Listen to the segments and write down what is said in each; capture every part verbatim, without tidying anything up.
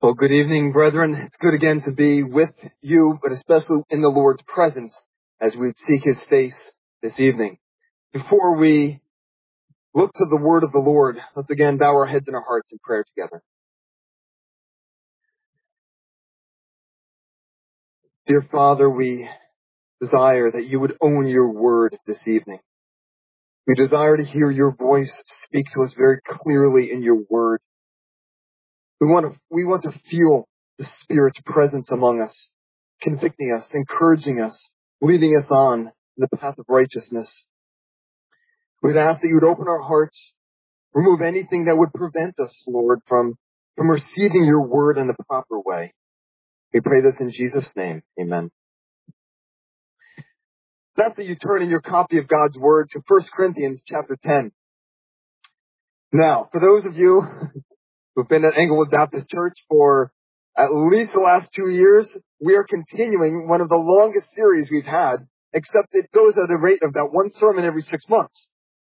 Well, good evening, brethren. It's good again to be with you, but especially in the Lord's presence as we seek His face this evening. Before we look to the word of the Lord, let's again bow our heads and our hearts in prayer together. Dear Father, we desire that you would own your word this evening. We desire to hear your voice speak to us very clearly in your word. We want to, we want to feel the Spirit's presence among us, convicting us, encouraging us, leading us on in the path of righteousness. We'd ask that you would open our hearts, remove anything that would prevent us, Lord, from, from receiving your word in the proper way. We pray this in Jesus' name. Amen. That's that you turn in your copy of God's word to First Corinthians chapter ten. Now, for those of you who've been at Englewood Baptist Church for at least the last two years, we are continuing one of the longest series we've had, except it goes at a rate of about one sermon every six months.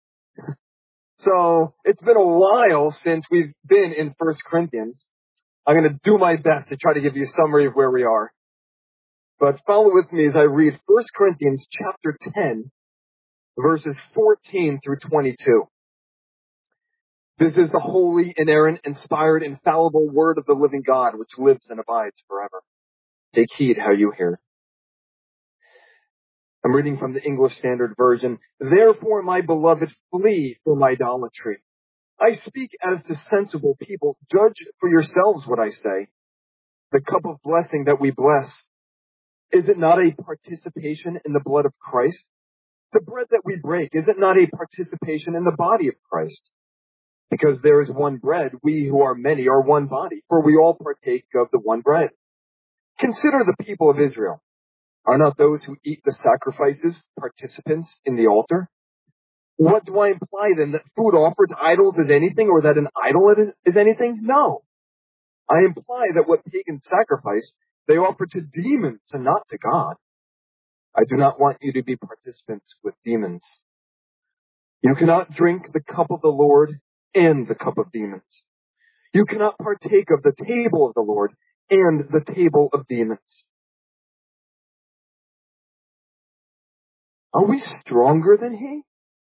So it's been a while since we've been in First Corinthians. I'm going to do my best to try to give you a summary of where we are. But follow with me as I read First Corinthians chapter ten, verses fourteen through twenty-two. This is the holy, inerrant, inspired, infallible word of the living God, which lives and abides forever. Take heed how you hear. I'm reading from the English Standard Version. Therefore, my beloved, flee from idolatry. I speak as to sensible people. Judge for yourselves what I say. The cup of blessing that we bless, is it not a participation in the blood of Christ? The bread that we break, is it not a participation in the body of Christ? Because there is one bread, we who are many are one body, for we all partake of the one bread. Consider the people of Israel. Are not those who eat the sacrifices participants in the altar? What do I imply then? That food offered to idols is anything, or that an idol is anything? No. I imply that what pagans sacrifice, they offer to demons and not to God. I do not want you to be participants with demons. You cannot drink the cup of the Lord and the cup of demons. You cannot partake of the table of the Lord and the table of demons. Are we stronger than He?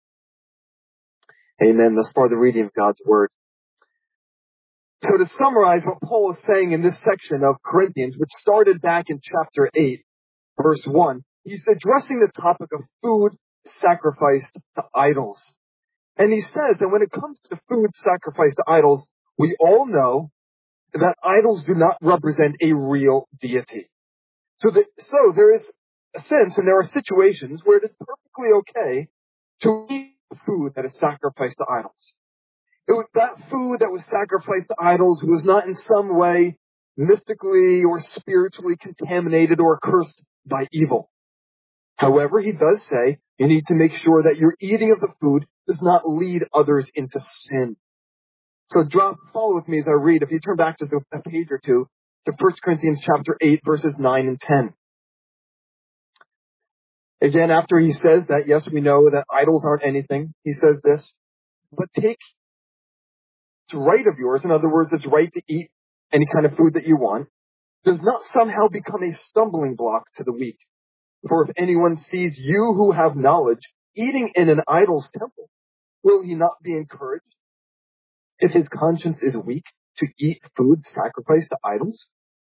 Amen. Thus far the reading of God's word. So to summarize what Paul is saying in this section of Corinthians, which started back in chapter eight, verse one, he's addressing the topic of food sacrificed to idols. And he says that when it comes to food sacrificed to idols, we all know that idols do not represent a real deity. So, that, so there is a sense, and there are situations where it is perfectly okay to eat food that is sacrificed to idols. It was that food that was sacrificed to idols was not in some way mystically or spiritually contaminated or cursed by evil. However, he does say you need to make sure that your eating of the food does not lead others into sin. So drop, follow with me as I read. If you turn back just a page or two to First Corinthians chapter eight, verses nine and ten. Again, after he says that, yes, we know that idols aren't anything, he says this, but take it's right of yours, in other words, it's right to eat any kind of food that you want, does not somehow become a stumbling block to the weak. For if anyone sees you who have knowledge eating in an idol's temple, will he not be encouraged if his conscience is weak to eat food sacrificed to idols?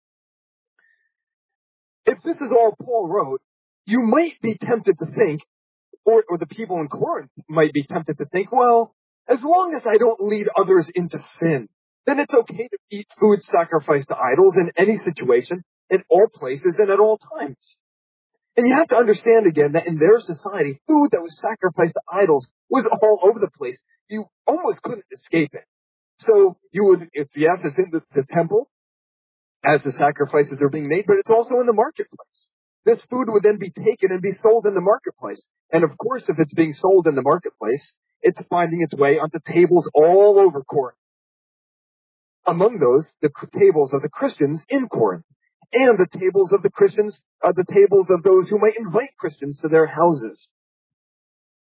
If this is all Paul wrote, you might be tempted to think, or, or the people in Corinth might be tempted to think, well, as long as I don't lead others into sin, then it's okay to eat food sacrificed to idols in any situation, in all places, and at all times. And you have to understand again that in their society, food that was sacrificed to idols was all over the place. You almost couldn't escape it. So you would, it's, yes, it's in the, the temple as the sacrifices are being made, but it's also in the marketplace. This food would then be taken and be sold in the marketplace. And of course, if it's being sold in the marketplace, it's finding its way onto tables all over Corinth. Among those, the tables of the Christians in Corinth, and the tables of the Christians, uh, the tables of those who might invite Christians to their houses.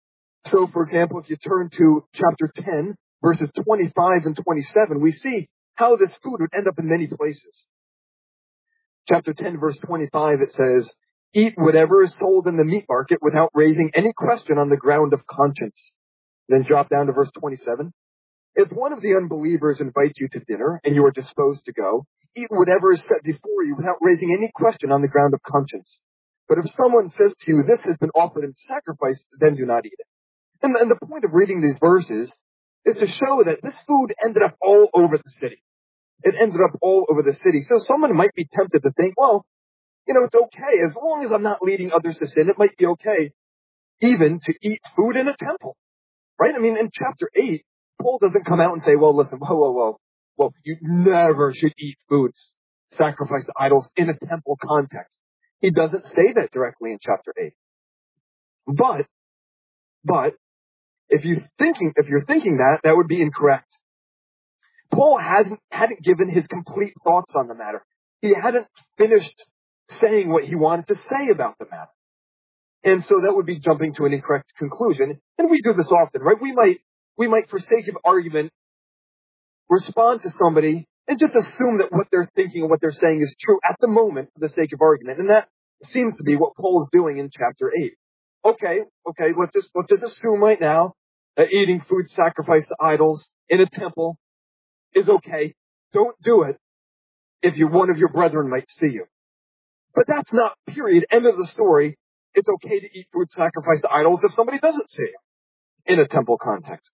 So, for example, if you turn to chapter ten, verses twenty-five and twenty-seven, we see how this food would end up in many places. Chapter ten, verse twenty-five, it says, "Eat whatever is sold in the meat market without raising any question on the ground of conscience." Then drop down to verse twenty-seven. "If one of the unbelievers invites you to dinner and you are disposed to go, eat whatever is set before you without raising any question on the ground of conscience. But if someone says to you, 'This has been offered in sacrifice,' then do not eat it." And, and the point of reading these verses is to show that this food ended up all over the city. It ended up all over the city. So someone might be tempted to think, well, you know, it's okay. As long as I'm not leading others to sin, it might be okay even to eat food in a temple. Right? I mean, in chapter eight, Paul doesn't come out and say, well, listen, whoa, whoa, whoa. Well, you never should eat foods sacrificed to idols in a temple context. He doesn't say that directly in chapter eight. But, but, if you thinking, if you're thinking that, that would be incorrect. Paul hasn't, hadn't given his complete thoughts on the matter. He hadn't finished saying what he wanted to say about the matter. And so that would be jumping to an incorrect conclusion. And we do this often, right? We might, we might, for sake of argument, respond to somebody and just assume that what they're thinking and what they're saying is true at the moment for the sake of argument. And that seems to be what Paul is doing in chapter eight. Okay, okay, let's just, let's just assume right now that eating food sacrificed to idols in a temple is okay. Don't do it if you, one of your brethren might see you. But that's not, period, end of the story. It's okay to eat food sacrificed to idols if somebody doesn't see you in a temple context.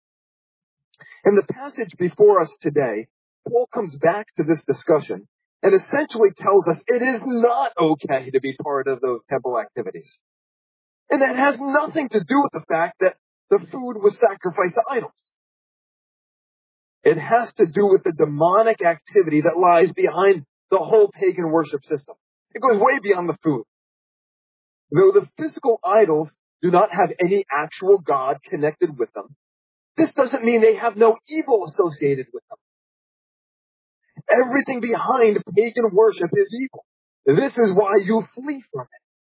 In the passage before us today, Paul comes back to this discussion and essentially tells us it is not okay to be part of those temple activities. And that has nothing to do with the fact that the food was sacrificed to idols. It has to do with the demonic activity that lies behind the whole pagan worship system. It goes way beyond the food. Though the physical idols do not have any actual God connected with them, this doesn't mean they have no evil associated with them. Everything behind pagan worship is evil. This is why you flee from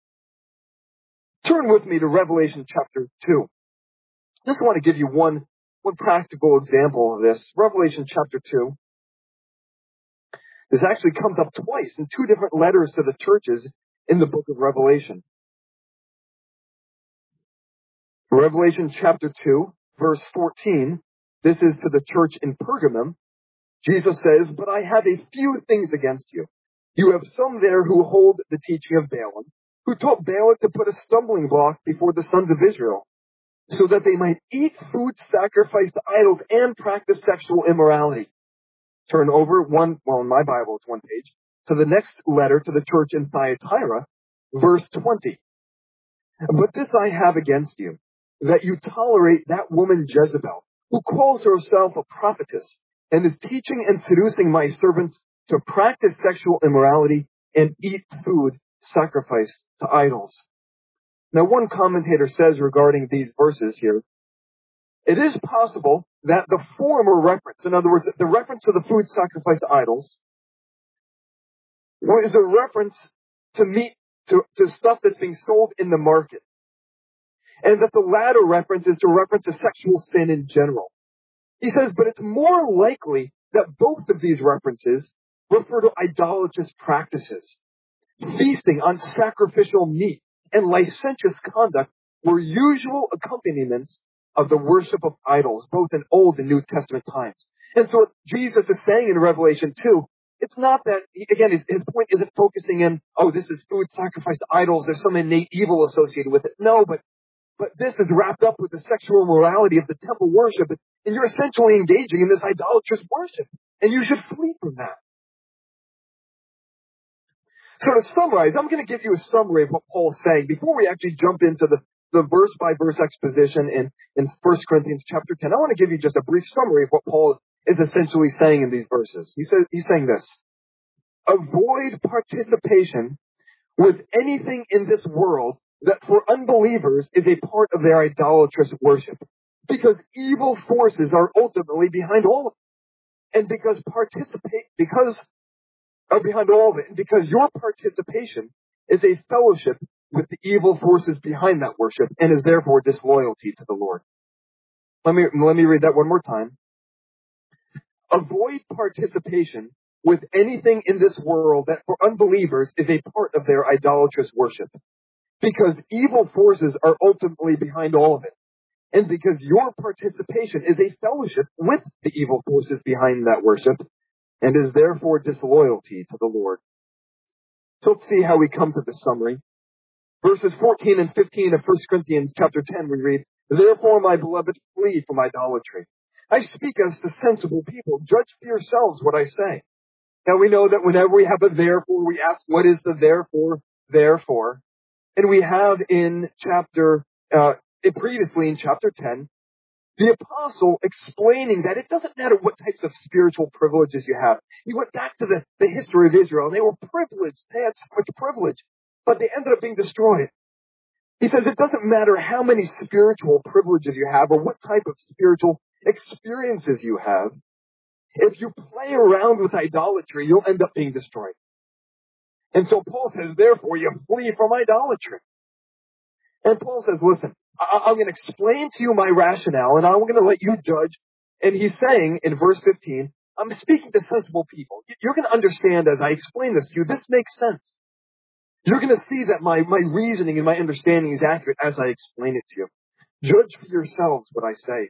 it. Turn with me to Revelation chapter two. Just want to give you one, one practical example of this. Revelation chapter two. This actually comes up twice in two different letters to the churches in the book of Revelation. Revelation chapter two, verse fourteen. This is to the church in Pergamum. Jesus says, "But I have a few things against you. You have some there who hold the teaching of Balaam, who taught Balak to put a stumbling block before the sons of Israel, so that they might eat food sacrificed to idols and practice sexual immorality." Turn over one, well, in my Bible, it's one page, to the next letter to the church in Thyatira, verse twenty. "But this I have against you, that you tolerate that woman Jezebel, who calls herself a prophetess, and is teaching and seducing my servants to practice sexual immorality and eat food sacrificed to idols." Now, one commentator says regarding these verses here, it is possible that the former reference, in other words, the reference to the food sacrificed to idols, is a reference to meat, to, to stuff that's being sold in the market. And that the latter reference is to reference to sexual sin in general. He says, but it's more likely that both of these references refer to idolatrous practices. Feasting on sacrificial meat and licentious conduct were usual accompaniments of the worship of idols, both in Old and New Testament times. And so what Jesus is saying in Revelation two, it's not that, again, his, his point isn't focusing in, oh, this is food sacrificed to idols, there's some innate evil associated with it. No, but But this is wrapped up with the sexual morality of the temple worship. And you're essentially engaging in this idolatrous worship. And you should flee from that. So to summarize, I'm going to give you a summary of what Paul's saying before we actually jump into the, the verse-by-verse exposition in, in First Corinthians chapter ten. I want to give you just a brief summary of what Paul is essentially saying in these verses. He says, he's saying this: avoid participation with anything in this world that for unbelievers is a part of their idolatrous worship. Because evil forces are ultimately behind all of it. And because participate, because are behind all of it, and because your participation is a fellowship with the evil forces behind that worship and is therefore disloyalty to the Lord. Let me, let me read that one more time. Avoid participation with anything in this world that for unbelievers is a part of their idolatrous worship. Because evil forces are ultimately behind all of it. And because your participation is a fellowship with the evil forces behind that worship and is therefore disloyalty to the Lord. So let's see how we come to this summary. Verses fourteen and fifteen of First Corinthians chapter ten, we read, "Therefore, my beloved, flee from idolatry. I speak as to sensible people. Judge for yourselves what I say." Now we know that whenever we have a therefore, we ask, what is the therefore, therefore? And we have in chapter, uh, previously in chapter ten, the apostle explaining that it doesn't matter what types of spiritual privileges you have. He went back to the, the history of Israel, and they were privileged. They had so much privilege, but they ended up being destroyed. He says it doesn't matter how many spiritual privileges you have or what type of spiritual experiences you have. If you play around with idolatry, you'll end up being destroyed. And so Paul says, therefore, you flee from idolatry. And Paul says, listen, I- I'm going to explain to you my rationale, and I'm going to let you judge. And he's saying in verse fifteen, I'm speaking to sensible people. You're going to understand as I explain this to you, this makes sense. You're going to see that my, my reasoning and my understanding is accurate as I explain it to you. Judge for yourselves what I say.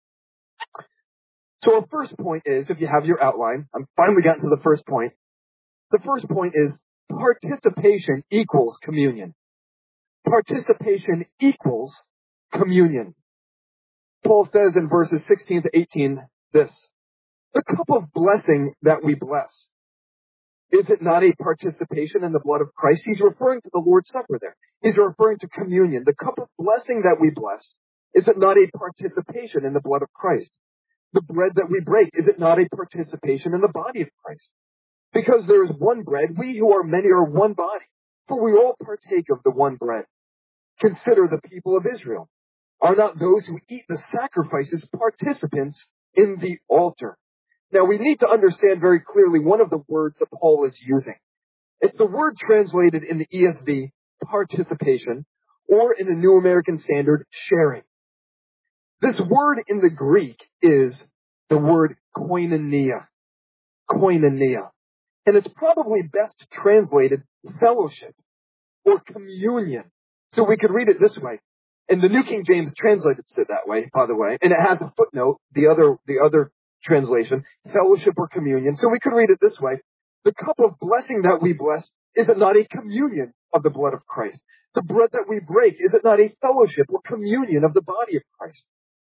So our first point is, if you have your outline, I'm finally gotten to the first point. The first point is participation equals communion. Participation equals communion. Paul says in verses sixteen to eighteen this, "The cup of blessing that we bless, is it not a participation in the blood of Christ?" He's referring to the Lord's Supper there. He's referring to communion. The cup of blessing that we bless, is it not a participation in the blood of Christ? The bread that we break, is it not a participation in the body of Christ? Because there is one bread, we who are many are one body, for we all partake of the one bread. Consider the people of Israel. Are not those who eat the sacrifices participants in the altar? Now we need to understand very clearly one of the words that Paul is using. It's the word translated in the E S V, participation, or in the New American Standard, sharing. This word in the Greek is the word koinonia. Koinonia. And it's probably best translated fellowship or communion. So we could read it this way. And the New King James translated it that way, by the way. And it has a footnote, the other, the other translation, fellowship or communion. So we could read it this way. The cup of blessing that we bless, is it not a communion of the blood of Christ? The bread that we break, is it not a fellowship or communion of the body of Christ?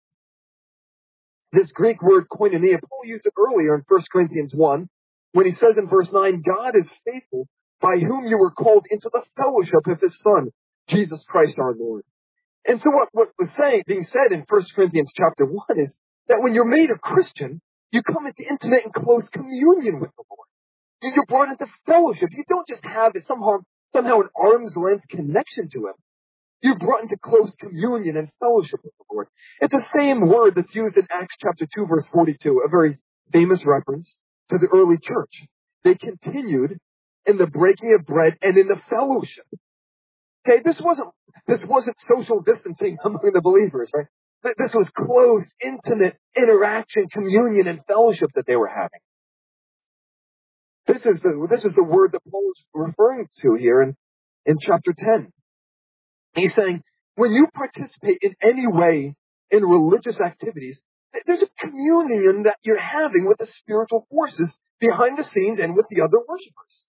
This Greek word koinonia, Paul used it earlier in First Corinthians one, when he says in verse nine, God is faithful, by whom you were called into the fellowship of his Son, Jesus Christ our Lord. And so what, what was saying, being said in First Corinthians chapter one is that when you're made a Christian, you come into intimate and close communion with the Lord. You're brought into fellowship. You don't just have it somehow, somehow an arm's length connection to him. You're brought into close communion and fellowship with the Lord. It's the same word that's used in Acts chapter two, verse forty-two, a very famous reference to the early church. They continued in the breaking of bread and in the fellowship. Okay, this wasn't, this wasn't social distancing among the believers, right? This was close, intimate interaction, communion, and fellowship that they were having. This is the, this is the word that Paul is referring to here in, in chapter ten. He's saying, when you participate in any way in religious activities, there's a communion that you're having with the spiritual forces behind the scenes and with the other worshipers.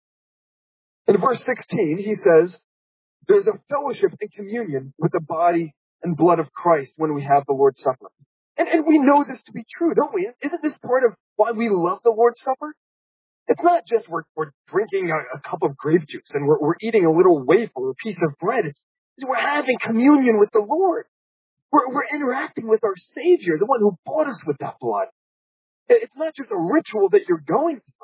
In verse sixteen, he says, there's a fellowship and communion with the body and blood of Christ when we have the Lord's Supper. And, and we know this to be true, don't we? Isn't this part of why we love the Lord's Supper? It's not just we're, we're drinking a, a cup of grape juice and we're, we're eating a little wafer or a piece of bread. It's, we're having communion with the Lord. We're, we're interacting with our Savior, the one who bought us with that blood. It's not just a ritual that you're going through.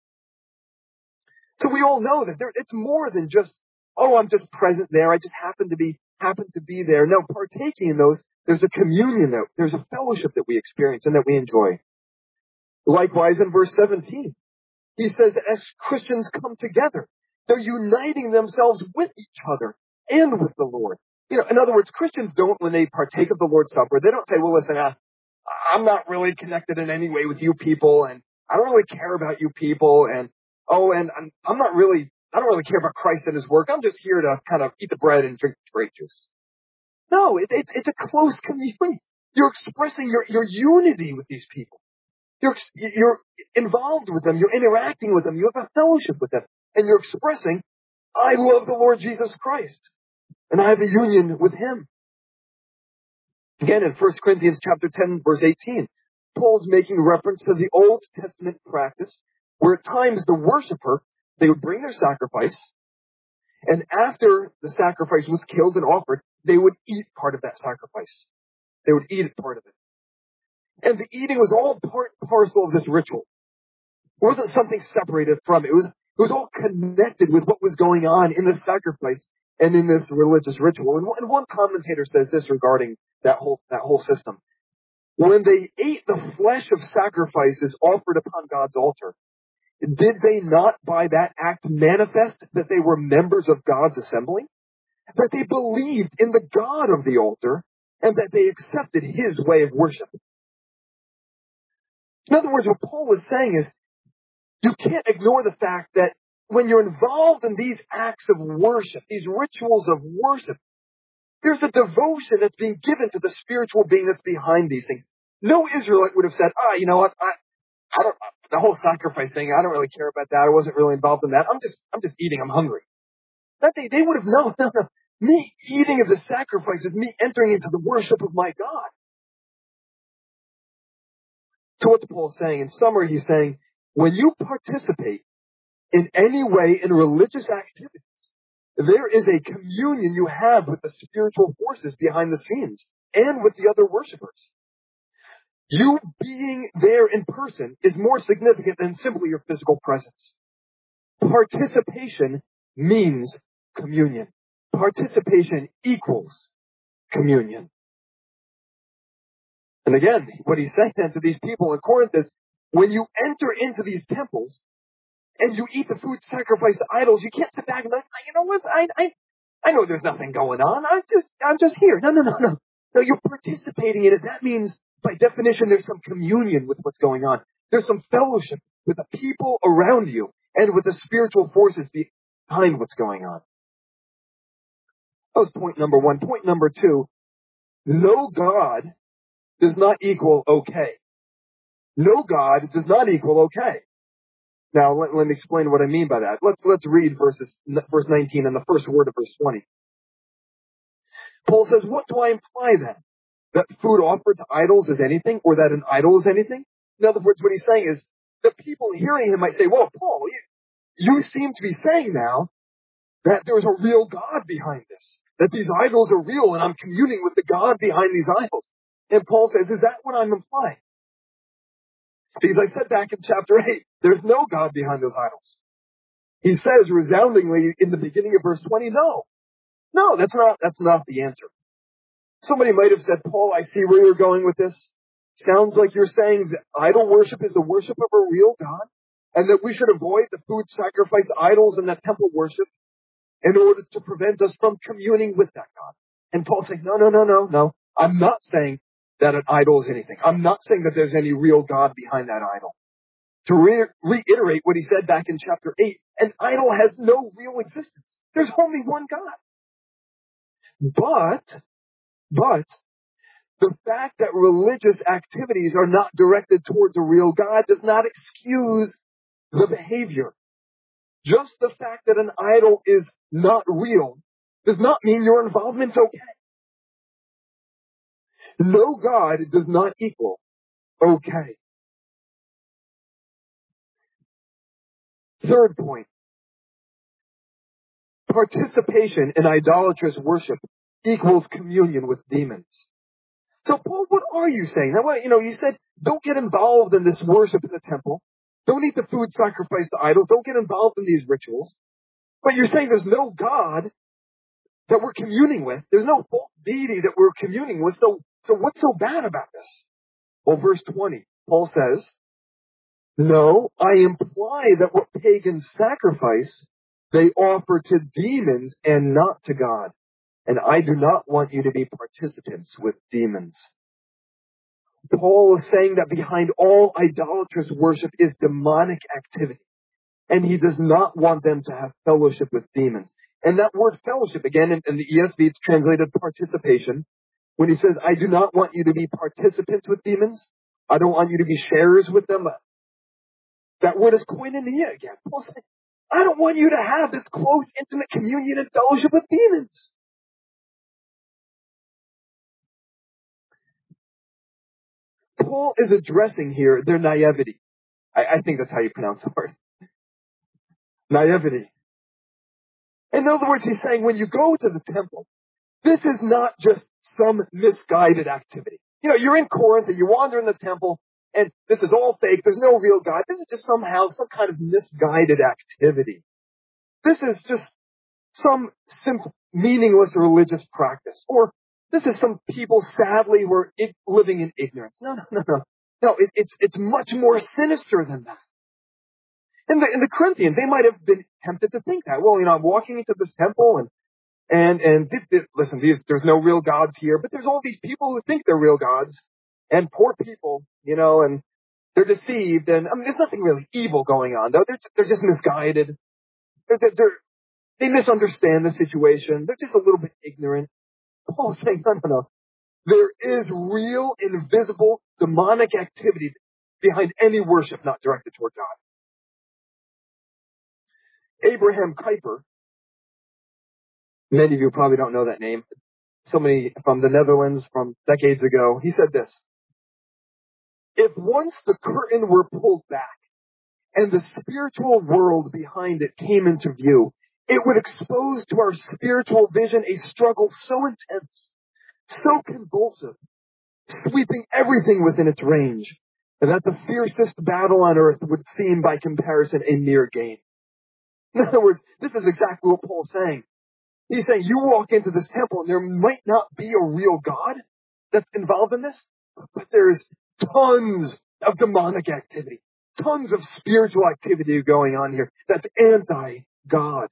So we all know that there, it's more than just, oh, I'm just present there. I just happen to be, happen to be there. No, partaking in those, there's a communion there. There's a fellowship that we experience and that we enjoy. Likewise, in verse seventeen, he says that as Christians come together, they're uniting themselves with each other and with the Lord. You know, in other words, Christians don't, when they partake of the Lord's Supper, they don't say, well, listen, uh, I'm not really connected in any way with you people, and I don't really care about you people, and oh, and I'm, I'm not really, I don't really care about Christ and his work. I'm just here to kind of eat the bread and drink the grape juice. No, it, it, it's a close community. You're expressing your, your unity with these people. You're, you're involved with them. You're interacting with them. You have a fellowship with them. And you're expressing, I love the Lord Jesus Christ. And I have a union with him. Again, in First Corinthians chapter ten, verse eighteen, Paul's making reference to the Old Testament practice where at times the worshiper, they would bring their sacrifice, and after the sacrifice was killed and offered, they would eat part of that sacrifice. They would eat part of it. And the eating was all part and parcel of this ritual. It wasn't something separated from it. It was, it was all connected with what was going on in the sacrifice and in this religious ritual. And one, and one commentator says this regarding that whole, that whole system. When they ate the flesh of sacrifices offered upon God's altar, did they not by that act manifest that they were members of God's assembly? That they believed in the God of the altar and that they accepted his way of worship? In other words, what Paul is saying is, you can't ignore the fact that when you're involved in these acts of worship, these rituals of worship, there's a devotion that's being given to the spiritual being that's behind these things. No Israelite would have said, ah, you know what, I, I don't, the whole sacrifice thing, I don't really care about that. I wasn't really involved in that. I'm just, I'm just eating. I'm hungry. That they, they would have known, no, no, me eating of the sacrifice is me entering into the worship of my God. So what's Paul saying? In summary, he's saying, when you participate in any way in religious activities, there is a communion you have with the spiritual forces behind the scenes and with the other worshipers. You being there in person is more significant than simply your physical presence. Participation means communion. Participation equals communion. And again, what he's saying then to these people in Corinth is, when you enter into these temples and you eat the food sacrificed to idols, you can't sit back and be like, you know what, I, I, I know there's nothing going on. I'm just, I'm just here. No, no, no, no. No, you're participating in it. That means, by definition, there's some communion with what's going on. There's some fellowship with the people around you and with the spiritual forces behind what's going on. That was point number one. Point number two, no God does not equal okay. No God does not equal okay. Now, let, let me explain what I mean by that. Let's, let's read verses, verse nineteen and the first word of verse twenty. Paul says, what do I imply then? That food offered to idols is anything, or that an idol is anything? In other words, what he's saying is, the people hearing him might say, well, Paul, you, you seem to be saying now that there's a real God behind this. That these idols are real and I'm communing with the God behind these idols. And Paul says, is that what I'm implying? Because I said back in chapter eight, there's no God behind those idols. He says resoundingly in the beginning of verse twenty, no. No, that's not, that's not the answer. Somebody might have said, Paul, I see where you're going with this. Sounds like you're saying that idol worship is the worship of a real God, and that we should avoid the food sacrificed to idols and that temple worship in order to prevent us from communing with that God. And Paul's saying, no, no, no, no, no. I'm not saying that an idol is anything. I'm not saying that there's any real God behind that idol. To re- reiterate what he said back in chapter eight, an idol has no real existence. There's only one God. But, but, the fact that religious activities are not directed towards a real God does not excuse the behavior. Just the fact that an idol is not real does not mean your involvement's okay. No God does not equal okay. Third point. Participation in idolatrous worship equals communion with demons. So, Paul, what are you saying? Now, well, you know, you said, don't get involved in this worship in the temple. Don't eat the food sacrificed to idols. Don't get involved in these rituals. But you're saying there's no God that we're communing with. There's no false deity that we're communing with. So, so what's so bad about this? Well, verse twenty, Paul says, no, I imply that what pagans sacrifice, they offer to demons and not to God. And I do not want you to be participants with demons. Paul is saying that behind all idolatrous worship is demonic activity. And he does not want them to have fellowship with demons. And that word fellowship, again, in, in the E S V, it's translated participation. When he says, I do not want you to be participants with demons. I don't want you to be sharers with them. That word is koinonia again. Paul said, I don't want you to have this close, intimate communion and fellowship with demons. Paul is addressing here their naivety. I, I think that's how you pronounce the word. Naivety. In other words, he's saying when you go to the temple, this is not just some misguided activity. You know, you're in Corinth and you wander in the temple and this is all fake. There's no real God. This is just somehow some kind of misguided activity. This is just some simple, meaningless religious practice. Or this is some people, sadly, who are living in ignorance. No, no, no, no. No, it, it's, it's much more sinister than that. In the, in the Corinthians, they might have been tempted to think that. Well, you know, I'm walking into this temple and And, and this, this, listen, these, there's no real gods here, but there's all these people who think they're real gods and poor people, you know, and they're deceived. And I mean, there's nothing really evil going on though. They're, they're just misguided. They're, they're, they're, they misunderstand the situation. They're just a little bit ignorant. Paul's saying, no, no, no. There is real, invisible, demonic activity behind any worship not directed toward God. Abraham Kuyper, many of you probably don't know that name. Somebody from the Netherlands from decades ago, he said this. If once the curtain were pulled back and the spiritual world behind it came into view, it would expose to our spiritual vision a struggle so intense, so convulsive, sweeping everything within its range, that the fiercest battle on earth would seem by comparison a mere game. In other words, this is exactly what Paul's saying. He's saying you walk into this temple and there might not be a real God that's involved in this, but there's tons of demonic activity, tons of spiritual activity going on here that's anti-God.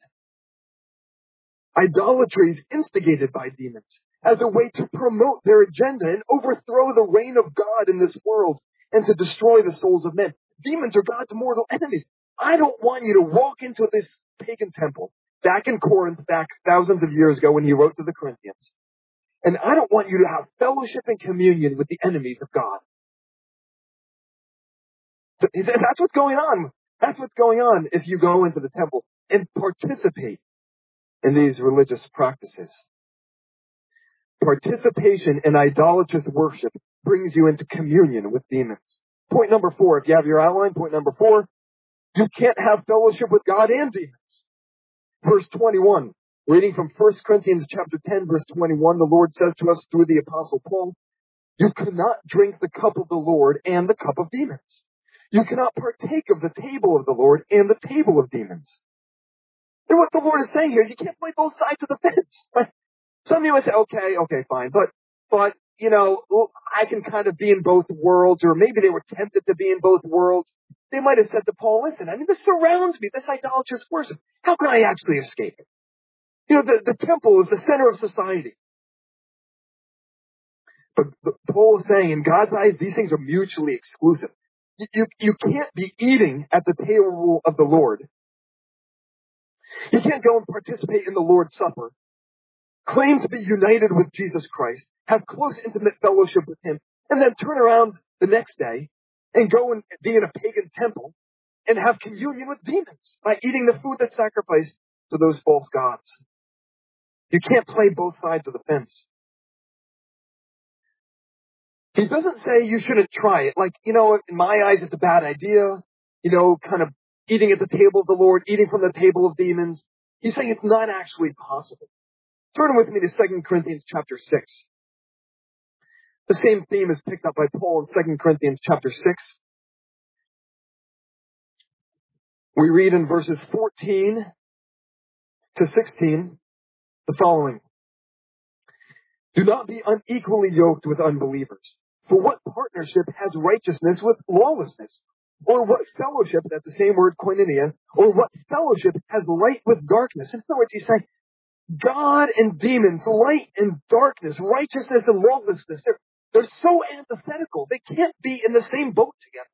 Idolatry is instigated by demons as a way to promote their agenda and overthrow the reign of God in this world and to destroy the souls of men. Demons are God's mortal enemies. I don't want you to walk into this pagan temple back in Corinth, back thousands of years ago when he wrote to the Corinthians. And I don't want you to have fellowship and communion with the enemies of God. So that's what's going on. That's what's going on if you go into the temple and participate in these religious practices. Participation in idolatrous worship brings you into communion with demons. Point number four, if you have your outline, point number four, you can't have fellowship with God and demons. Verse twenty-one, reading from First Corinthians chapter ten, verse twenty-one, the Lord says to us through the Apostle Paul, you cannot drink the cup of the Lord and the cup of demons. You cannot partake of the table of the Lord and the table of demons. And what the Lord is saying here is you can't play both sides of the fence. Right? Some of you might say, okay, okay, fine. But, but, you know, I can kind of be in both worlds, or maybe they were tempted to be in both worlds. They might have said to Paul, listen, I mean, this surrounds me, this idolatrous worship. How can I actually escape it? You know, the, the temple is the center of society. But Paul is saying, in God's eyes, these things are mutually exclusive. You, you, you can't be eating at the table of the Lord. You can't go and participate in the Lord's Supper, claim to be united with Jesus Christ, have close, intimate fellowship with Him, and then turn around the next day and go and be in a pagan temple and have communion with demons by eating the food that's sacrificed to those false gods. You can't play both sides of the fence. He doesn't say you shouldn't try it. Like, you know, in my eyes, it's a bad idea. You know, kind of eating at the table of the Lord, eating from the table of demons. He's saying it's not actually possible. Turn with me to Second Corinthians chapter six. The same theme is picked up by Paul in Second Corinthians chapter six. We read in verses fourteen to sixteen the following. Do not be unequally yoked with unbelievers. For what partnership has righteousness with lawlessness? Or what fellowship, that's the same word, koinonia, or what fellowship has light with darkness? In other words, he's saying, God and demons, light and darkness, righteousness and lawlessness, they're, They're so antithetical. They can't be in the same boat together.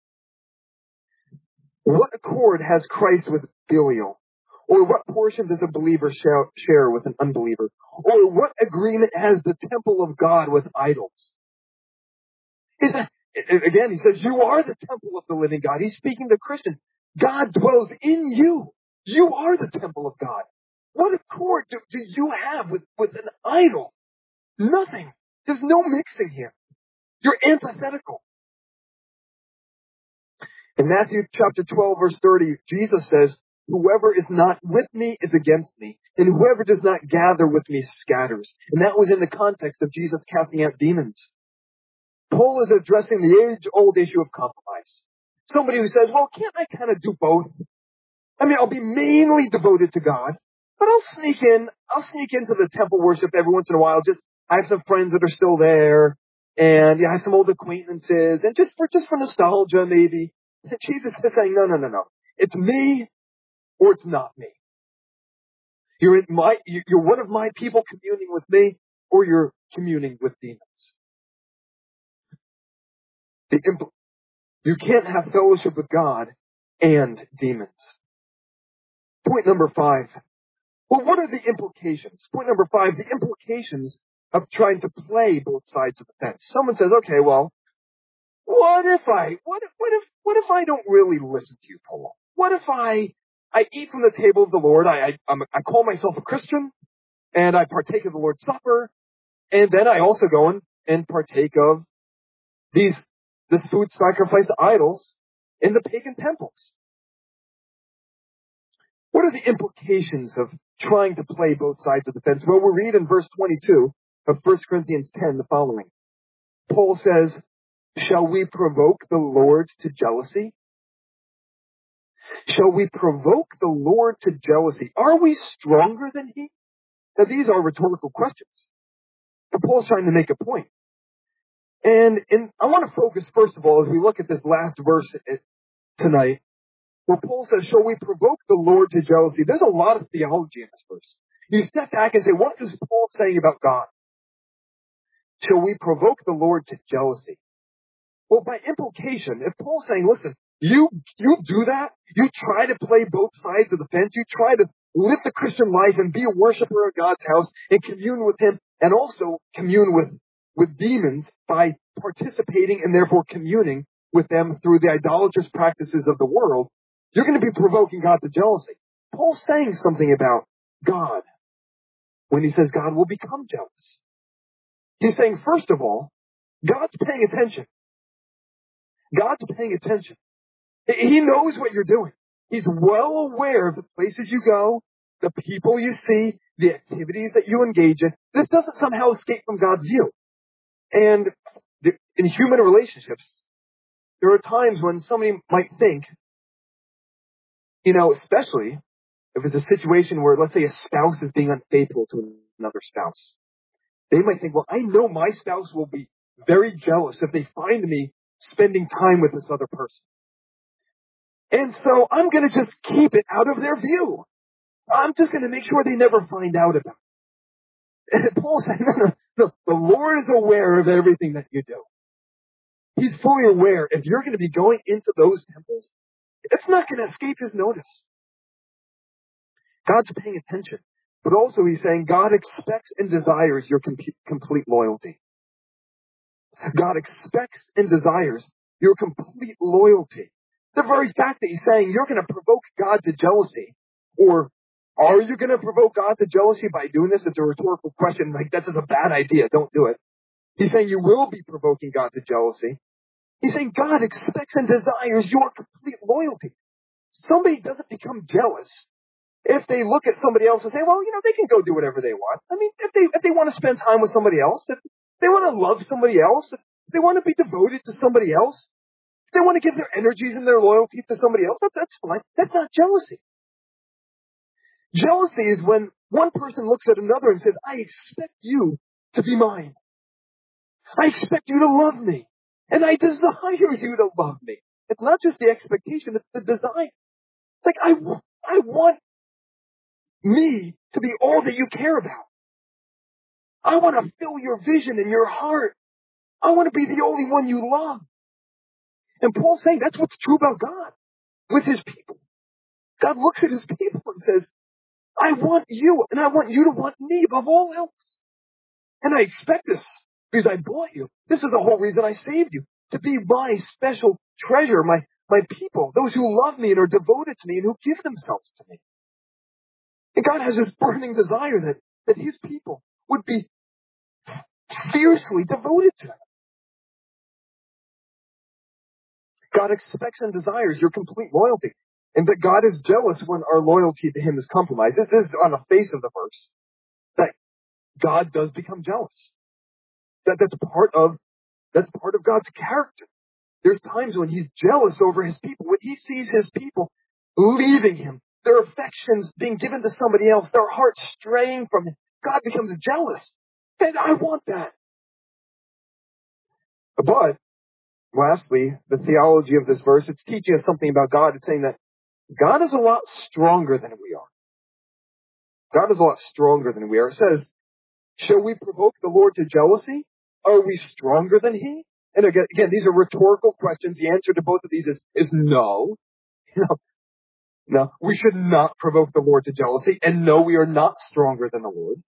What accord has Christ with Belial? Or what portion does a believer share with an unbeliever? Or what agreement has the temple of God with idols? He said, again, he says, you are the temple of the living God. He's speaking to Christians. God dwells in you. You are the temple of God. What accord do, do you have with, with an idol? Nothing. There's no mixing here. You're antithetical. In Matthew chapter twelve, verse thirty, Jesus says, whoever is not with me is against me, and whoever does not gather with me scatters. And that was in the context of Jesus casting out demons. Paul is addressing the age-old issue of compromise. Somebody who says, well, can't I kind of do both? I mean, I'll be mainly devoted to God, but I'll sneak in, I'll sneak into the temple worship every once in a while. Just, I have some friends that are still there, and yeah, I have some old acquaintances, and just for, just for nostalgia, maybe. And Jesus is saying, no, no, no, no. It's me, or it's not me. You're in my, you're one of my people communing with me, or you're communing with demons. The impl- you can't have fellowship with God and demons. Point number five. Well, what are the implications? Point number five, the implications of trying to play both sides of the fence. Someone says, okay, well, what if I, what if, what if, what if I don't really listen to you, Paul? What if I, I eat from the table of the Lord, I, I, I'm, I call myself a Christian, and I partake of the Lord's Supper, and then I also go in and partake of these, this food sacrificed to idols in the pagan temples. What are the implications of trying to play both sides of the fence? Well, we read in verse twenty-two of First Corinthians ten the following. Paul says, shall we provoke the Lord to jealousy? Shall we provoke the Lord to jealousy? Are we stronger than he? Now, these are rhetorical questions. But Paul's trying to make a point. And, and I want to focus, first of all, as we look at this last verse tonight, where Paul says, shall we provoke the Lord to jealousy? There's a lot of theology in this verse. You step back and say, what is Paul saying about God? Shall we provoke the Lord to jealousy? Well, by implication, if Paul's saying, listen, you, you do that, you try to play both sides of the fence, you try to live the Christian life and be a worshiper of God's house and commune with him and also commune with, with demons by participating and therefore communing with them through the idolatrous practices of the world, you're going to be provoking God to jealousy. Paul's saying something about God when he says God will become jealous. He's saying, first of all, God's paying attention. God's paying attention. He knows what you're doing. He's well aware of the places you go, the people you see, the activities that you engage in. This doesn't somehow escape from God's view. And in human relationships, there are times when somebody might think, you know, especially if it's a situation where, let's say, a spouse is being unfaithful to another spouse. They might think, well, I know my spouse will be very jealous if they find me spending time with this other person. And so I'm going to just keep it out of their view. I'm just going to make sure they never find out about it. And Paul said, no, no, no, the Lord is aware of everything that you do. He's fully aware. If you're going to be going into those temples, it's not going to escape his notice. God's paying attention. But also he's saying God expects and desires your com- complete loyalty. God expects and desires your complete loyalty. The very fact that he's saying you're going to provoke God to jealousy, or are you going to provoke God to jealousy by doing this? It's a rhetorical question. Like, that's just a bad idea. Don't do it. He's saying you will be provoking God to jealousy. He's saying God expects and desires your complete loyalty. Somebody doesn't become jealous if they look at somebody else and say, well, you know, they can go do whatever they want. I mean, if they, if they want to spend time with somebody else, if they want to love somebody else, if they want to be devoted to somebody else, if they want to give their energies and their loyalty to somebody else, that's, that's fine. That's not jealousy. Jealousy is when one person looks at another and says, I expect you to be mine. I expect you to love me. And I desire you to love me. It's not just the expectation, it's the desire. It's like, I, I want me to be all that you care about. I want to fill your vision in your heart. I want to be the only one you love. And Paul's saying that's what's true about God with his people. God looks at his people and says, I want you, and I want you to want me above all else. And I expect this because I bought you. This is the whole reason I saved you, to be my special treasure, my, my people, those who love me and are devoted to me and who give themselves to me. And God has this burning desire that, that his people would be fiercely devoted to him. God expects and desires your complete loyalty. And that God is jealous when our loyalty to him is compromised. This is on the face of the verse. That God does become jealous. That that's part of that's part of God's character. There's times when he's jealous over his people. When he sees his people leaving him, their affections being given to somebody else, their hearts straying from him, God becomes jealous. And I want that. But lastly, the theology of this verse, it's teaching us something about God. It's saying that God is a lot stronger than we are. God is a lot stronger than we are. It says, shall we provoke the Lord to jealousy? Are we stronger than he? And again, again, these are rhetorical questions. The answer to both of these is, is no. No. No, we should not provoke the Lord to jealousy. And no, we are not stronger than the Lord.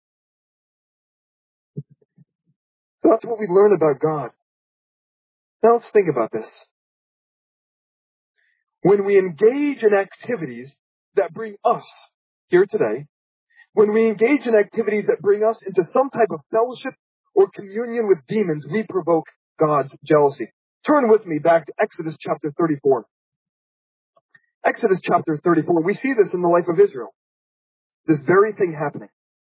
So that's what we learn about God. Now let's think about this. When we engage in activities that bring us here today, when we engage in activities that bring us into some type of fellowship or communion with demons, we provoke God's jealousy. Turn with me back to Exodus chapter thirty-four. Exodus chapter thirty-four. We see this in the life of Israel. This very thing happening.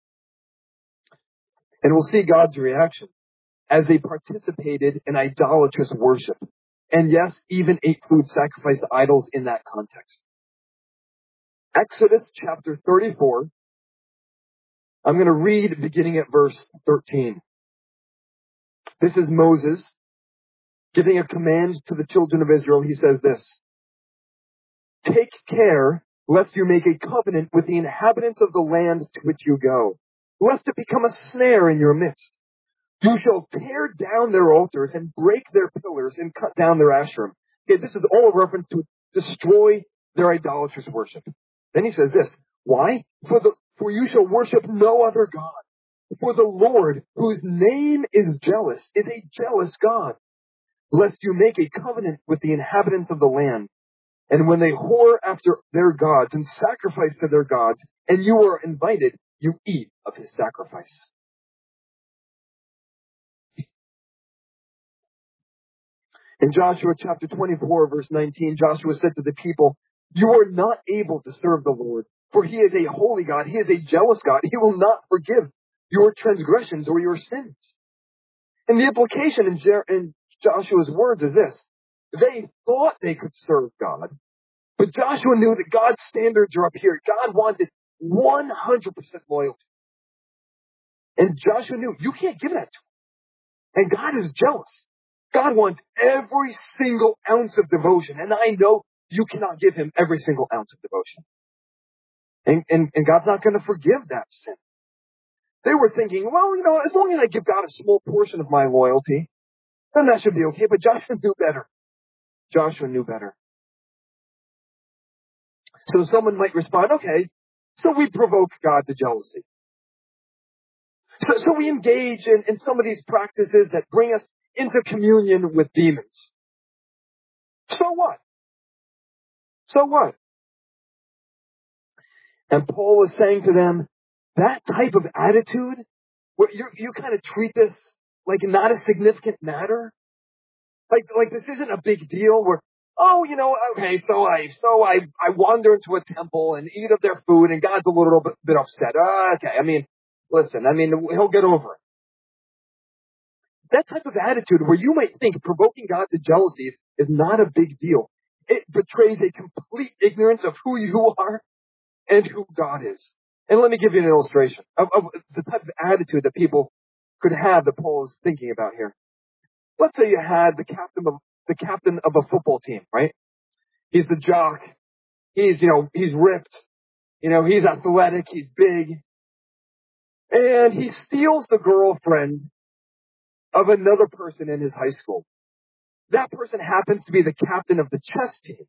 And we'll see God's reaction as they participated in idolatrous worship. And yes, even ate food sacrificed to idols in that context. Exodus chapter thirty-four. I'm going to read beginning at verse thirteen. This is Moses giving a command to the children of Israel. He says this, take care lest you make a covenant with the inhabitants of the land to which you go, lest it become a snare in your midst. You shall tear down their altars and break their pillars and cut down their Asherim. Okay, this is all a reference to destroy their idolatrous worship. Then he says this, why? For the, for you shall worship no other God. For the Lord, whose name is jealous, is a jealous God, lest you make a covenant with the inhabitants of the land. And when they whore after their gods and sacrifice to their gods, and you are invited, you eat of his sacrifice. In Joshua chapter twenty-four, verse nineteen, Joshua said to the people, you are not able to serve the Lord, for he is a holy God. He is a jealous God. He will not forgive your transgressions or your sins. And the implication in, Jer- in Joshua's words is this. They thought they could serve God, but Joshua knew that God's standards are up here. God wanted one hundred percent loyalty. And Joshua knew, you can't give that to him. And God is jealous. God wants every single ounce of devotion. And I know you cannot give him every single ounce of devotion. And, and, and God's not going to forgive that sin. They were thinking, well, you know, as long as I give God a small portion of my loyalty, then that should be okay. But Joshua knew better. Joshua knew better. So someone might respond, okay, so we provoke God to jealousy. So, so we engage in, in some of these practices that bring us into communion with demons. So what? So what? And Paul is saying to them, that type of attitude, where you you kind of treat this like not a significant matter, like like this isn't a big deal. Where oh, you know, okay, so I so I I wander into a temple and eat of their food, and God's a little bit bit upset. Uh, okay, I mean, listen, I mean, he'll get over it. That type of attitude, where you might think provoking God to jealousy is, is not a big deal, it betrays a complete ignorance of who you are and who God is. And let me give you an illustration of, of the type of attitude that people could have that Paul is thinking about here. Let's say you had the captain of the captain of a football team, right? He's the jock. He's, you know, he's ripped. You know, he's athletic. He's big. And he steals the girlfriend of another person in his high school. That person happens to be the captain of the chess team.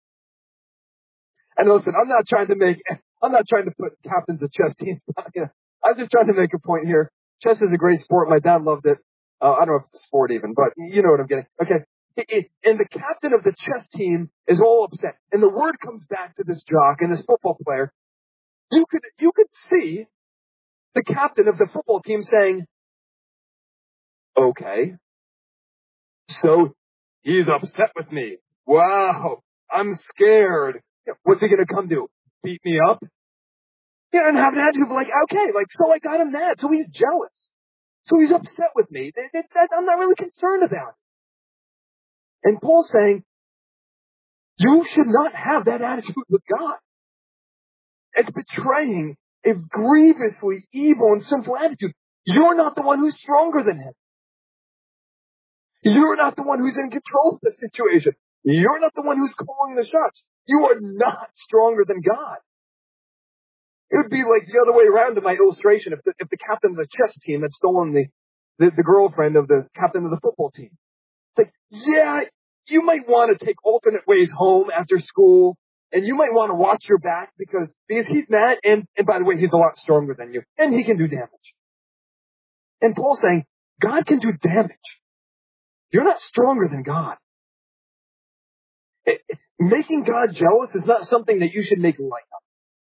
And listen, I'm not trying to make, I'm not trying to put captains of chess teams down here. I'm just trying to make a point here. Chess is a great sport. My dad loved it. Uh, I don't know if it's a sport even, but you know what I'm getting. Okay. It, it, and the captain of the chess team is all upset. And the word comes back to this jock and this football player. You could, you could see the captain of the football team saying, okay, so he's upset with me. Wow. I'm scared. What's he going to come do? Beat me up? Yeah, and have an attitude of like, okay, like, so I got him mad. So he's jealous. So he's upset with me. It, it, that, I'm not really concerned about it. And Paul's saying, you should not have that attitude with God. It's betraying a grievously evil and sinful attitude. You're not the one who's stronger than him. You're not the one who's in control of the situation. You're not the one who's calling the shots. You are not stronger than God. It would be like the other way around in my illustration if the, if the captain of the chess team had stolen the, the, the girlfriend of the captain of the football team. It's like, yeah, you might want to take alternate ways home after school, and you might want to watch your back because, because he's mad, and, and by the way, he's a lot stronger than you, and he can do damage. And Paul's saying, God can do damage. You're not stronger than God. It, it, making God jealous is not something that you should make light of.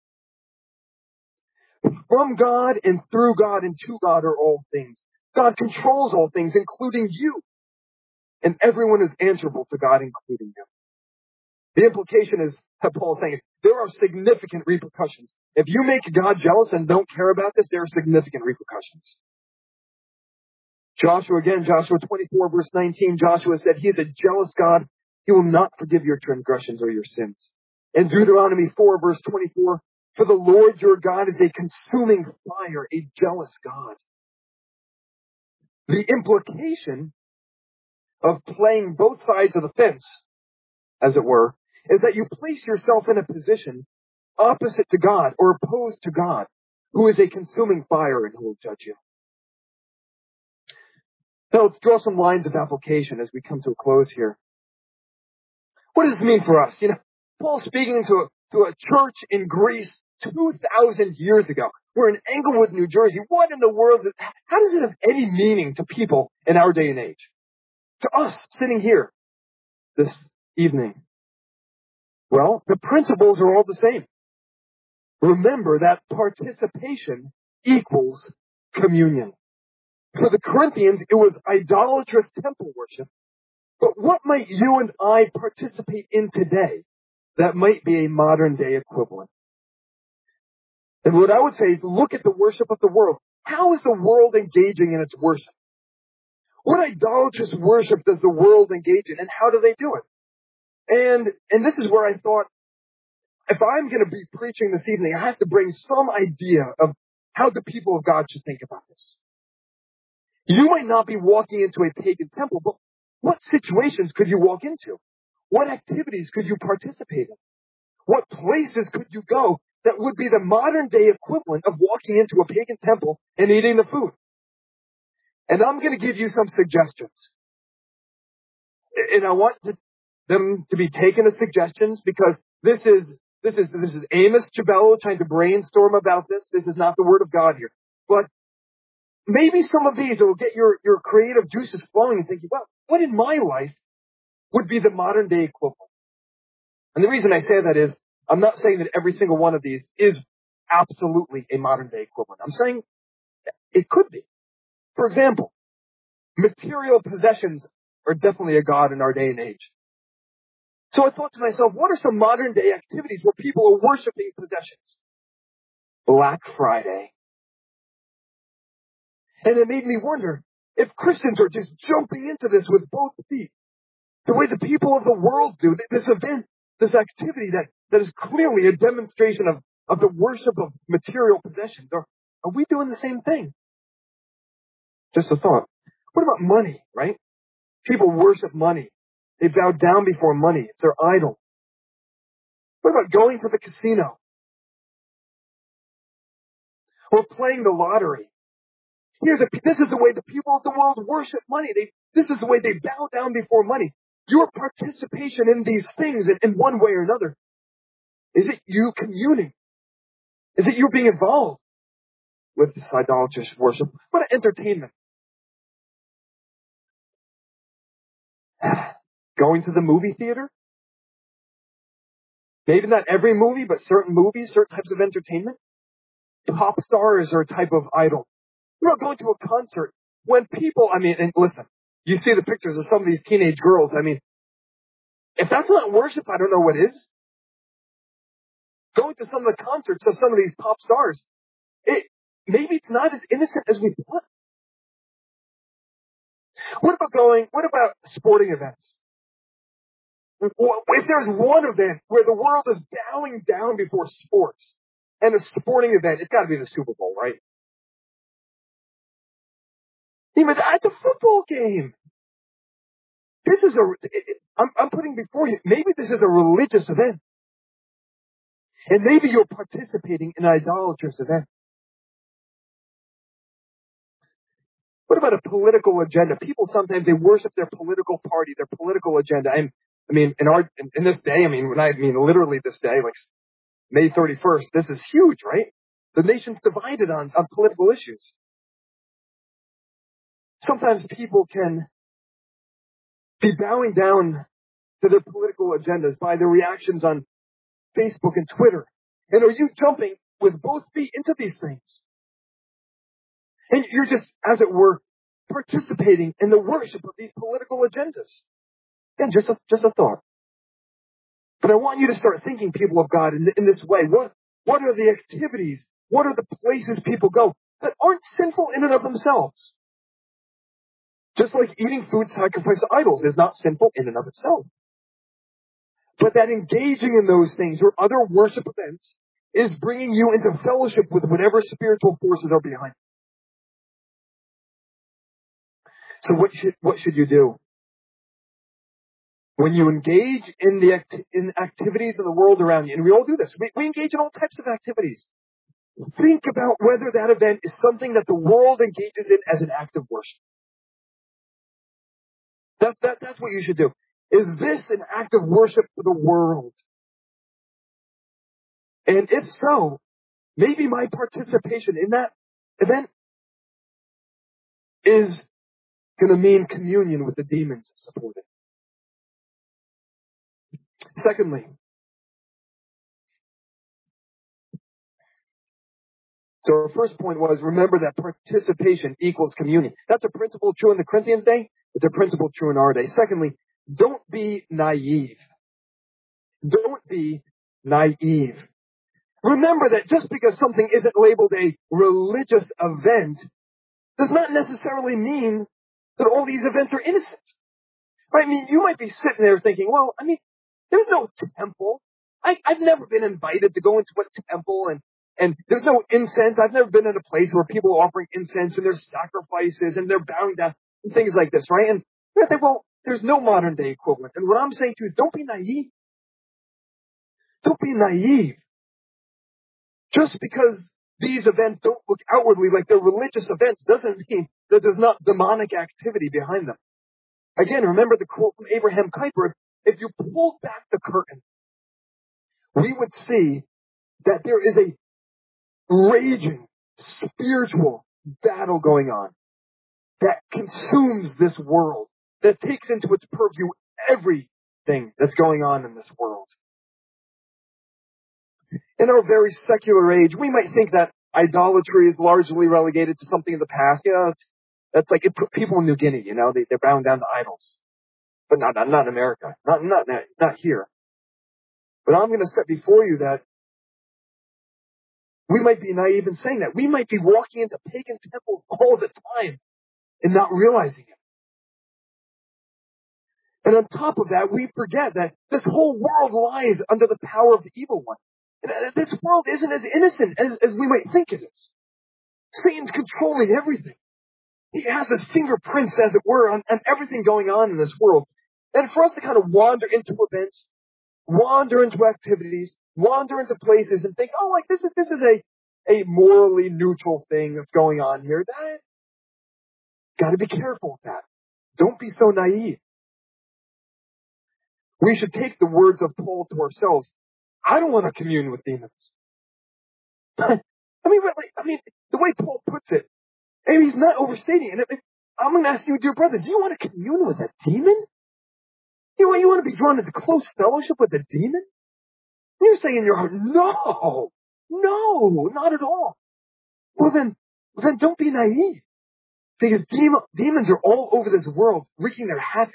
From God and through God and to God are all things. God controls all things, including you. And everyone is answerable to God, including you. The implication is that Paul's saying there are significant repercussions. If you make God jealous and don't care about this, there are significant repercussions. Joshua again, Joshua twenty-four verse nineteen, Joshua said, he is a jealous God. He will not forgive your transgressions or your sins. In Deuteronomy four verse twenty-four, for the Lord your God is a consuming fire, a jealous God. The implication of playing both sides of the fence, as it were, is that you place yourself in a position opposite to God or opposed to God, who is a consuming fire and who will judge you. Now let's draw some lines of application as we come to a close here. What does this mean for us? You know, Paul's speaking to a, to a church in Greece two thousand years ago. We're in Englewood, New Jersey. What in the world? Is, how does it have any meaning to people in our day and age? To us sitting here this evening? Well, the principles are all the same. Remember that participation equals communion. For the Corinthians, it was idolatrous temple worship. But what might you and I participate in today that might be a modern day equivalent? And what I would say is look at the worship of the world. How is the world engaging in its worship? What idolatrous worship does the world engage in, and how do they do it? And and this is where I thought, if I'm going to be preaching this evening, I have to bring some idea of how the people of God should think about this. You might not be walking into a pagan temple, but what situations could you walk into? What activities could you participate in? What places could you go that would be the modern day equivalent of walking into a pagan temple and eating the food? And I'm going to give you some suggestions. And I want to, them to be taken as suggestions because this is, this is, this is Amos Jabello trying to brainstorm about this. This is not the word of God here. But maybe some of these will get your, your creative juices flowing and thinking, well, what in my life would be the modern day equivalent? And the reason I say that is, I'm not saying that every single one of these is absolutely a modern day equivalent. I'm saying it could be. For example, material possessions are definitely a god in our day and age. So I thought to myself, what are some modern day activities where people are worshiping possessions? Black Friday. And it made me wonder if Christians are just jumping into this with both feet, the way the people of the world do, this event, this activity that, that is clearly a demonstration of, of the worship of material possessions. Are, are we doing the same thing? Just a thought. What about money, right? People worship money. They bow down before money. It's their idol. What about going to the casino? Or playing the lottery? Here, the, this is the way the people of the world worship money. They, this is the way they bow down before money. Your participation in these things in, in one way or another, is it you communing? Is it you being involved with this idolatrous worship? What an entertainment. Going to the movie theater? Maybe not every movie, but certain movies, certain types of entertainment. Pop stars are a type of idol. You know, going to a concert, when people, I mean, and listen, you see the pictures of some of these teenage girls. I mean, if that's not worship, I don't know what is. Going to some of the concerts of some of these pop stars, it maybe it's not as innocent as we thought. What about going, what about sporting events? If there's one event where the world is bowing down before sports, and a sporting event, it's got to be the Super Bowl, right? Even that's a football game. This is a, I'm, I'm putting before you, maybe this is a religious event. And maybe you're participating in an idolatrous event. What about a political agenda? People sometimes, they worship their political party, their political agenda. And I mean, in our, in, in this day, I mean, when I mean literally this day, like May thirty-first, this is huge, right? The nation's divided on, on political issues. Sometimes people can be bowing down to their political agendas by their reactions on Facebook and Twitter. And are you jumping with both feet into these things? And you're just, as it were, participating in the worship of these political agendas. Again, just a, just a thought. But I want you to start thinking, people of God, in, in this way. What, what are the activities? What are the places people go that aren't sinful in and of themselves? Just like eating food sacrificed to idols is not sinful in and of itself. But that engaging in those things or other worship events is bringing you into fellowship with whatever spiritual forces are behind it. So what should, what should you do? When you engage in the act, in activities in the world around you, and we all do this, we, we engage in all types of activities. Think about whether that event is something that the world engages in as an act of worship. That, that, that's what you should do. Is this an act of worship for the world? And if so, maybe my participation in that event is going to mean communion with the demons that support it. Secondly, so our first point was, remember that participation equals communion. That's a principle true in the Corinthians' day. It's a principle true in our day. Secondly, don't be naive. Don't be naive. Remember that just because something isn't labeled a religious event does not necessarily mean that all these events are innocent. Right? I mean, you might be sitting there thinking, well, I mean, there's no temple. I, I've never been invited to go into a temple, and, and there's no incense. I've never been in a place where people are offering incense and there's sacrifices and they're bowing down and things like this, right? And I think, well, there's no modern day equivalent. And what I'm saying to you is, don't be naive. Don't be naive. Just because these events don't look outwardly like they're religious events doesn't mean that there's not demonic activity behind them. Again, remember the quote from Abraham Kuyper, if you pulled back the curtain, we would see that there is a raging spiritual battle going on that consumes this world, that takes into its purview everything that's going on in this world. In our very secular age, we might think that idolatry is largely relegated to something in the past. You know, it's, that's like it, people in New Guinea, you know, they, they're bound down to idols. But not, not, not in America. Not, not, not here. But I'm going to set before you that we might be naive in saying that. We might be walking into pagan temples all the time and not realizing it. And on top of that, we forget that this whole world lies under the power of the evil one. And this world isn't as innocent as, as we might think it is. Satan's controlling everything. He has his fingerprints, as it were, on, on everything going on in this world. And for us to kind of wander into events, wander into activities, wander into places and think, oh, like this is, this is a, a morally neutral thing that's going on here. That, Got to be careful with that. Don't be so naive. We should take the words of Paul to ourselves. I don't want to commune with demons. I mean, really, I mean, the way Paul puts it, and he's not overstating it. I'm going to ask you, dear brother, do you want to commune with a demon? You want, you want to be drawn into close fellowship with a demon? You're saying in your heart, no, no, not at all. Well then, well then don't be naive. Because demon, demons are all over this world wreaking their havoc.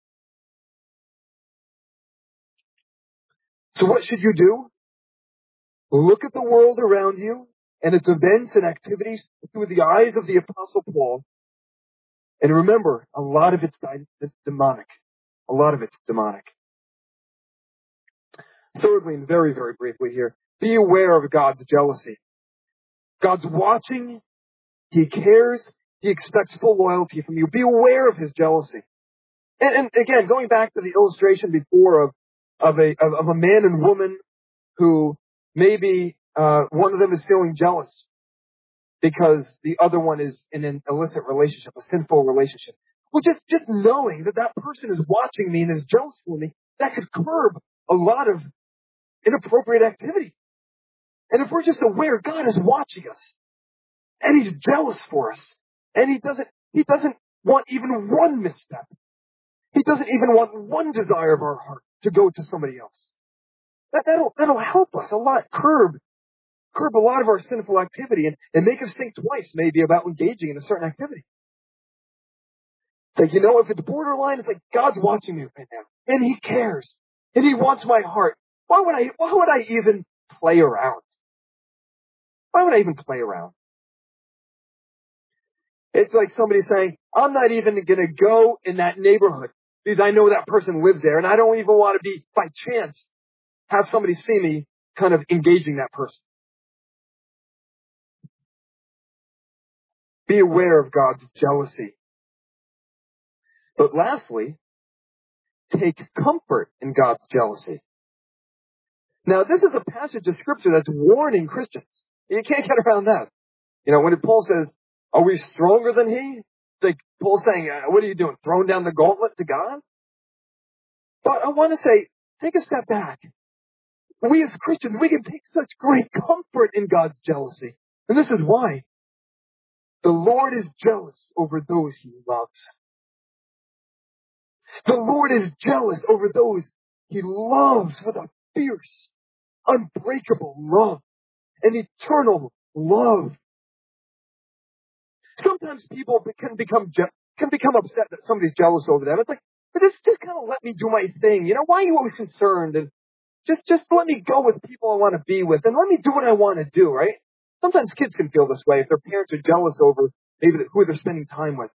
So what should you do? Look at the world around you and its events and activities through the eyes of the Apostle Paul. And remember, a lot of it's demonic. A lot of it's demonic. Thirdly, and very, very briefly here, be aware of God's jealousy. God's watching. He cares. He expects full loyalty from you. Be aware of his jealousy. And, and again, going back to the illustration before of, of a, of, of a man and woman who maybe, uh, one of them is feeling jealous because the other one is in an illicit relationship, a sinful relationship. Well, just, just knowing that that person is watching me and is jealous for me, that could curb a lot of inappropriate activity. And if we're just aware, God is watching us and he's jealous for us and he doesn't, he doesn't want even one misstep. He doesn't even want one desire of our heart to go to somebody else. That, that'll, that'll help us a lot, curb, curb a lot of our sinful activity and, and make us think twice maybe about engaging in a certain activity. It's like, you know, if it's borderline, it's like God's watching me right now and he cares and he wants my heart. Why would I, why would I even play around? Why would I even play around? It's like somebody saying, I'm not even going to go in that neighborhood because I know that person lives there and I don't even want to be, by chance, have somebody see me kind of engaging that person. Be aware of God's jealousy. But lastly, take comfort in God's jealousy. Now, this is a passage of scripture that's warning Christians. You can't get around that. You know, when Paul says, are we stronger than he? It's like Paul saying, what are you doing? Throwing down the gauntlet to God? But I want to say, take a step back. We as Christians, we can take such great comfort in God's jealousy. And this is why. The Lord is jealous over those he loves. The Lord is jealous over those he loves with a fierce, unbreakable love, an eternal love. Sometimes people can become je- can become upset that somebody's jealous over them. It's like, but just just kind of let me do my thing. You know, why are you always concerned? And just just let me go with people I want to be with, and let me do what I want to do. Right? Sometimes kids can feel this way if their parents are jealous over maybe who they're spending time with.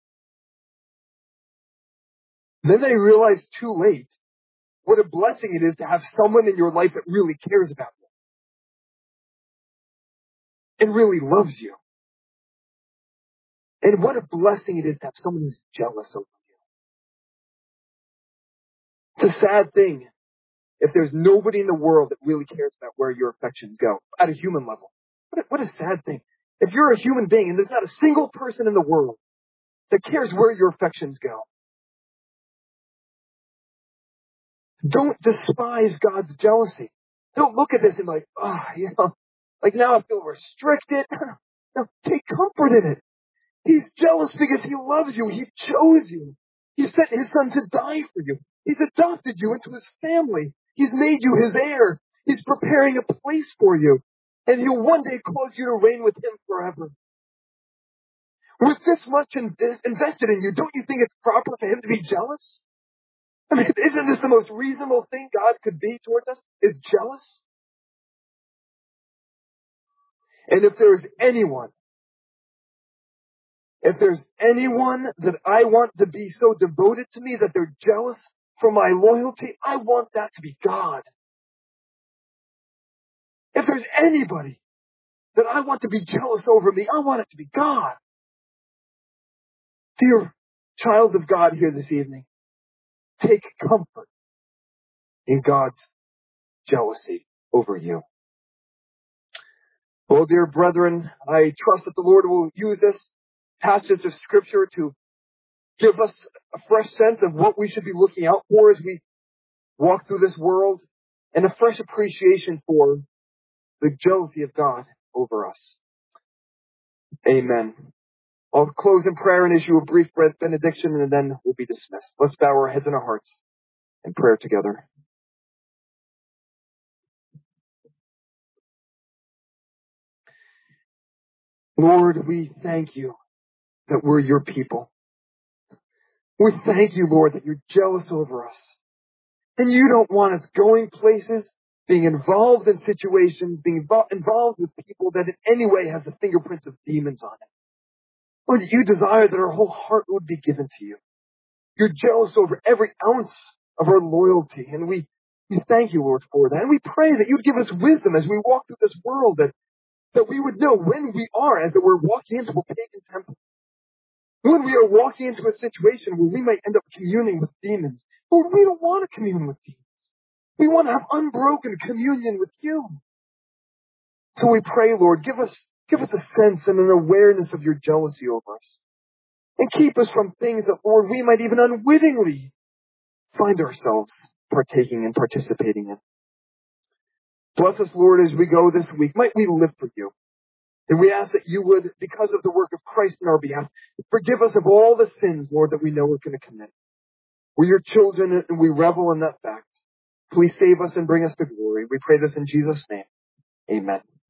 Then they realize too late what a blessing it is to have someone in your life that really cares about you and really loves you. And what a blessing it is to have someone who's jealous over you. It's a sad thing if there's nobody in the world that really cares about where your affections go at a human level. What a, what a sad thing. If you're a human being and there's not a single person in the world that cares where your affections go, don't despise God's jealousy. Don't look at this and be like, oh, you know, like now I feel restricted. No, take comfort in it. He's jealous because he loves you. He chose you. He sent his son to die for you. He's adopted you into his family. He's made you his heir. He's preparing a place for you. And he'll one day cause you to reign with him forever. With this much in, invested in you, don't you think it's proper for him to be jealous? I mean, isn't this the most reasonable thing God could be towards us? Is jealous? And if there is anyone, if there's anyone that I want to be so devoted to me that they're jealous for my loyalty, I want that to be God. If there's anybody that I want to be jealous over me, I want it to be God. Dear child of God here this evening, take comfort in God's jealousy over you. Well, dear brethren, I trust that the Lord will use us passages of Scripture to give us a fresh sense of what we should be looking out for as we walk through this world, and a fresh appreciation for the jealousy of God over us. Amen. I'll close in prayer and issue a brief benediction, and then we'll be dismissed. Let's bow our heads and our hearts in prayer together. Lord, we thank you that we're your people. We thank you, Lord, that you're jealous over us. And you don't want us going places, being involved in situations, being involved with people that in any way has the fingerprints of demons on it. Lord, you desire that our whole heart would be given to you. You're jealous over every ounce of our loyalty. And we, we thank you, Lord, for that. And we pray that you'd give us wisdom as we walk through this world, that, that we would know when we are, as it were, walking into a pagan temple. When we are walking into a situation where we might end up communing with demons. Lord, we don't want to commune with demons. We want to have unbroken communion with you. So we pray, Lord, give us, give us a sense and an awareness of your jealousy over us. And keep us from things that, Lord, we might even unwittingly find ourselves partaking and participating in. Bless us, Lord, as we go this week. Might we live for you. And we ask that you would, because of the work of Christ in our behalf, forgive us of all the sins, Lord, that we know we're going to commit. We're your children and we revel in that fact. Please save us and bring us to glory. We pray this in Jesus' name. Amen.